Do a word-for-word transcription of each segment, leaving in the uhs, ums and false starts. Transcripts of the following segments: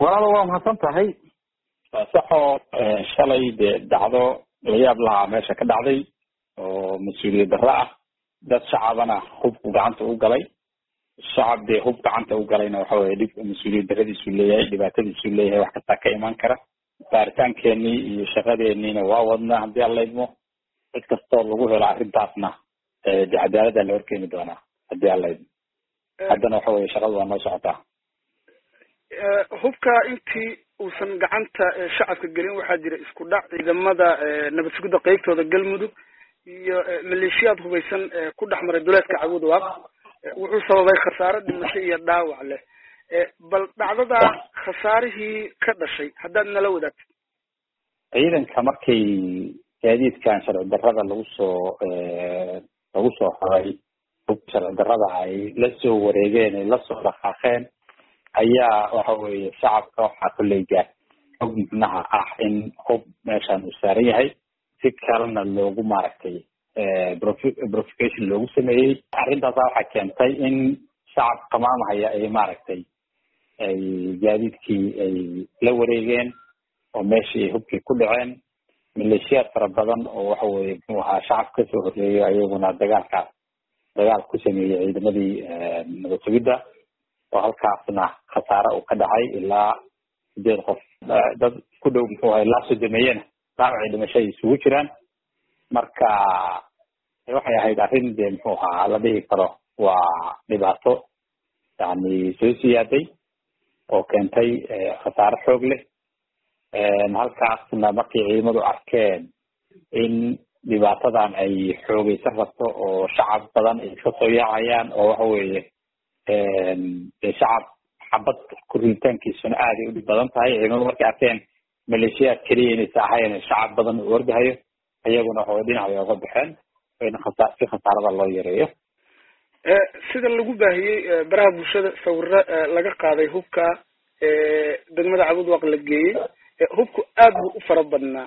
walaal waa mahadsan tahay saxo shalay dhacdo layaab lahaa meesha ka dhacday oo mas'uuliyad darro ah dad shacabana hubku gacanta u galay shacab de hub gacanta u galayna waxa weeye dhib mas'uuliyad darradiisu leeyahay dhibaatadiisu leeyahay wax kasta ka iman kara baaritaankeennii iyo shaqadeennina waa wadnaa haddii alla idmo cid kastoo lagu helo arrintaasna de cadaaladda la horkeeni doonaa haddii alla idmo haddana waxa weeye shaqadu waa noo socotaa hubka intii uusan gacanta shacabka gelin waxaa jira isku dhac ciidamada nabad sugidda qaybtooda galmudug iyo maleeshiyaad hubaysan ku dhex maray duleedka Cabuud Waaq wuxuu sababay khasaare dhimasho iyo dhaawac leh bal dhacdada khasaarihii ka dhashay haddaad nala wadaagtid ciidanka markay gaadiidkan sharci darrada lagu soo lagu soo xoray hub sharci darrada ay la soo wareegeen ay la soo dhaqaaqeen ayaa waxa weeye shacabka waxaa kulley gaar og micnaha ah in hub meeshaan uu saaran yahay si kalena loogu maaragtay provocation loogu sameeyey arrintaasa waxaa keentay in shacab qamaamahaya ay maaragtay ay gaadiidkii ay la wareegeen oo meeshii ay hubkii ku dhaceen maleeshiyaad fara badan oo waxa weeye muxuu ahaa shacab kasoo horreeyo ayaguna dagaalkaas dagaal ku sameeyey ciidamadii nabad sugidda oo halkaasna khasaare uu ka dhacay ilaa sideed qof dad ku dhow muxuu ahay ilaa sodomeeyena dhaawacii dhimasho ay isugu jiraan marka waxay ahayd arrin dee muxuu ahaa la dhihi karo waa dhibaato yani soo siyaaday oo keentay khasaare xoog leh halkaasna markay ciidamadu arkeen in dhibaatadan ay xoogaysan rabto oo shacab badan ay kasoo yaacayaan oo waxa weeye shacab xabad kuritaankiisuna aad ay u dhib badan tahay ciidamadu markay arkeen maleeshiyaad keliya inaysa ahayn shacab badan uu ordahayo iyaguna waxaway dhinacay oga baxeen in khasa si khasaarada loo yareeyo sida lagu baahiyey baraha bulshada sawiro laga qaaday hubka degmada Cabuud Waaq la geeyey hubku aad buu u fara badnaa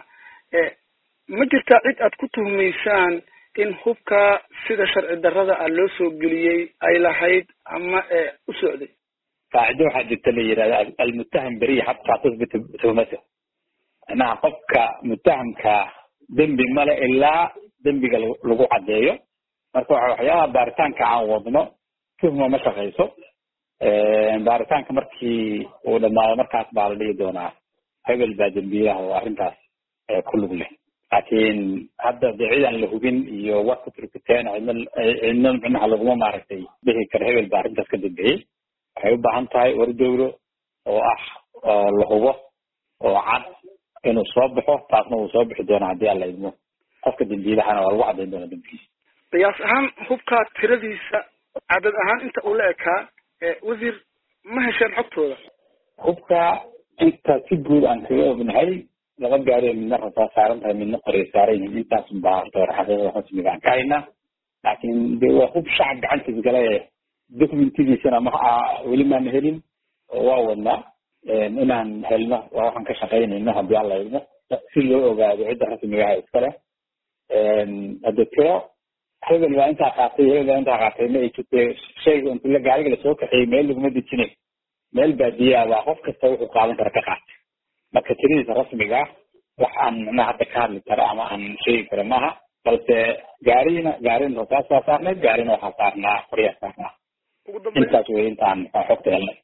ma jirtaa cid aad ku tuhmaysaan in hubka sida sharci darrada ah loo soo geliyey ay lahayd ama u socday qaacido waxaa jirta la yidhahda almuttaham beri xataa tasbita tuhmata macnaha qofka muttahamka dembi male ilaa dembiga lagu caddeeyo marka waxa waxyaabaha baaritaanka aan wadno tuhma ma shaqayso baaritaanka markii uu dhamaado markaas baa la dhihi doonaa hebel baa dembiyaha oo arrintaas ku lug leh laakiin hadda de ciidan la hubin iyo warka turkitaan cidna cidna micnaha laguma maaragtay dhihi karo hebel baa arrintaas ka dambeeyey waxay u baahan tahay war dowlo oo ah oo la hubo oo cad inuu soo baxo taasna uu soo bixi doona haddii alla idmo qofka dembiyadahana waa lagu caddayn doona dembigiisa qiyaas ahaan hubka tiradiisa cadad ahaan inta uu la ekaa wasiir ma hesheen xogtooda hubka inta si guud aan kaga ognahay laba gaari midna rasaa saaran tahay midna qorey saaran yihiin intaas baa door xaqiiqada rasmiga aan ka haynaa laakiin de waa hub shacab gacantiis galay documentigiisana ma weli maana helin waa wadnaa inaan helno waa waxaan ka shaqaynayno haddii alla idmo si loo ogaado cidda rasmigaha iskale hadda tiro hebel baa intaa qaatay hebel baa intaa qaatay ma ay jirtee shayga inta la gaariga lasoo kaxeeyey meel laguma dejinay meel baadiyaa baa qof kasta wuxuu qaadan kara ka qaatay marka tiradiisa rasmiga ah wax aan micnaha hadda ka hadli karo ama aan sheegi karo maaha balse gaarina gaarina rasaas baa saarnayd gaarina waxaa saarnaa qoryaa saarnaa intaas wey intaan xogta helnay